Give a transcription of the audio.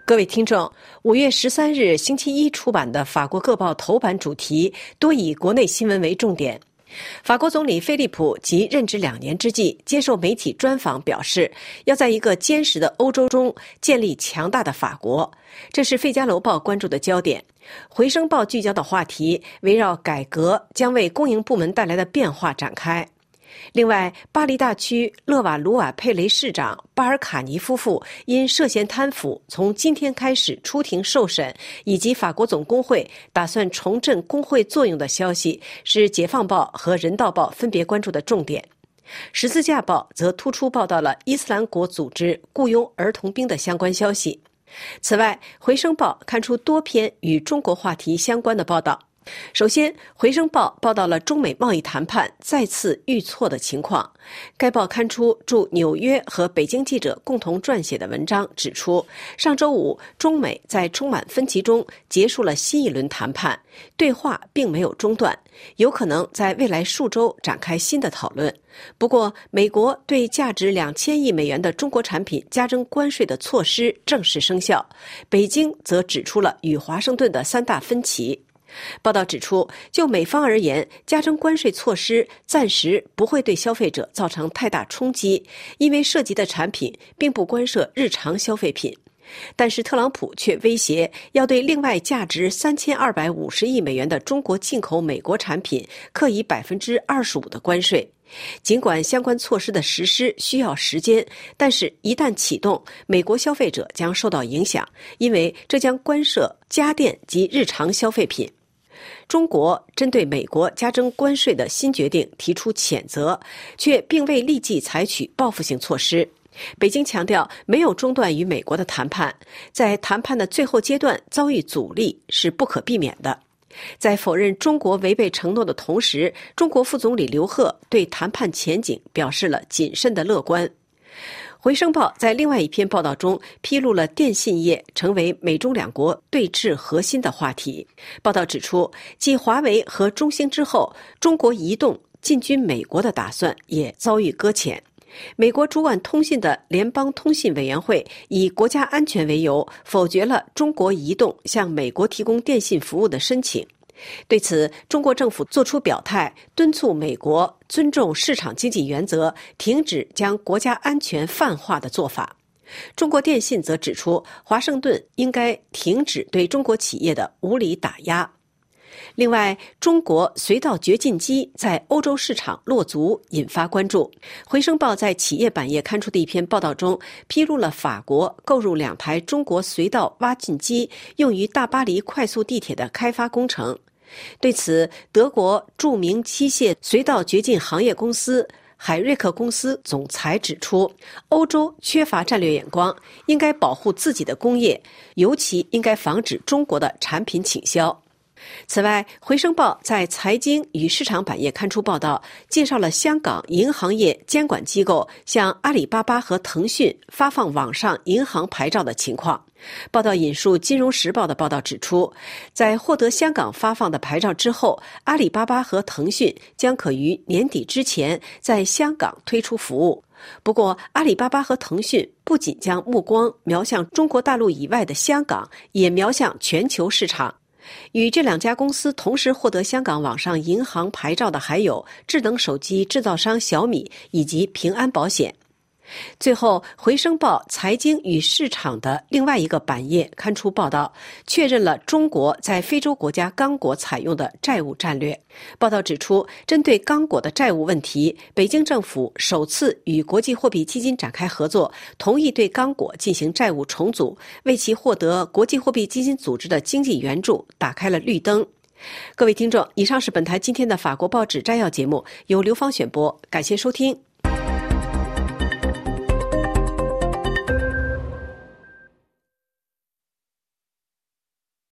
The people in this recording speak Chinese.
各位听众，5月13日星期一出版的法国各报头版主题多以国内新闻为重点。法国总理菲利普即任职2年之际，接受媒体专访表示，要在一个坚实的欧洲中建立强大的法国，这是《费加罗报》关注的焦点。回声报聚焦的话题围绕改革将为公营部门带来的变化展开。另外，巴黎大区勒瓦卢瓦佩雷市长巴尔卡尼夫妇因涉嫌贪腐从今天开始出庭受审，以及法国总工会打算重振工会作用的消息，是解放报和人道报分别关注的重点。十字架报则突出报道了伊斯兰国组织雇佣儿童兵的相关消息。此外，回声报刊出多篇与中国话题相关的报道。首先，回声报报道了中美贸易谈判再次遇挫的情况。该报刊出驻纽约和北京记者共同撰写的文章，指出上周五中美在充满分歧中结束了新一轮谈判，对话并没有中断，有可能在未来数周展开新的讨论。不过，美国对价值2000亿美元的中国产品加征关税的措施正式生效，北京则指出了与华盛顿的3大分歧。报道指出，就美方而言，加征关税措施暂时不会对消费者造成太大冲击，因为涉及的产品并不关涉日常消费品。但是特朗普却威胁要对另外价值3250亿美元的中国进口美国产品课以25%的关税。尽管相关措施的实施需要时间，但是一旦启动，美国消费者将受到影响，因为这将关涉家电及日常消费品。中国针对美国加征关税的新决定提出谴责，却并未立即采取报复性措施。北京强调没有中断与美国的谈判，在谈判的最后阶段遭遇阻力是不可避免的。在否认中国违背承诺的同时，中国副总理刘鹤对谈判前景表示了谨慎的乐观。回声报在另外一篇报道中披露了电信业成为美中两国对峙核心的话题。报道指出，继华为和中兴之后，中国移动进军美国的打算也遭遇搁浅。美国主管通信的联邦通信委员会以国家安全为由，否决了中国移动向美国提供电信服务的申请。对此，中国政府作出表态，敦促美国尊重市场经济原则，停止将国家安全泛化的做法。中国电信则指出，华盛顿应该停止对中国企业的无理打压。另外，中国隧道掘进机在欧洲市场落足，引发关注。回声报在企业版页刊出的一篇报道中，披露了法国购入2台中国隧道挖进机，用于大巴黎快速地铁的开发工程。对此，德国著名机械隧道掘进行业公司海瑞克公司总裁指出，欧洲缺乏战略眼光，应该保护自己的工业，尤其应该防止中国的产品倾销。此外，回声报在财经与市场版页刊出报道，介绍了香港银行业监管机构向阿里巴巴和腾讯发放网上银行牌照的情况。报道引述《金融时报》的报道指出，在获得香港发放的牌照之后，阿里巴巴和腾讯将可于年底之前在香港推出服务。不过，阿里巴巴和腾讯不仅将目光瞄向中国大陆以外的香港，也瞄向全球市场。与这2家公司同时获得香港网上银行牌照的还有智能手机制造商小米以及平安保险。最后，回声报财经与市场的另外一个版页刊出报道，确认了中国在非洲国家刚果采用的债务战略。报道指出，针对刚果的债务问题，北京政府首次与国际货币基金展开合作，同意对刚果进行债务重组，为其获得国际货币基金组织的经济援助打开了绿灯。各位听众，以上是本台今天的法国报纸摘要节目，由刘芳选播，感谢收听。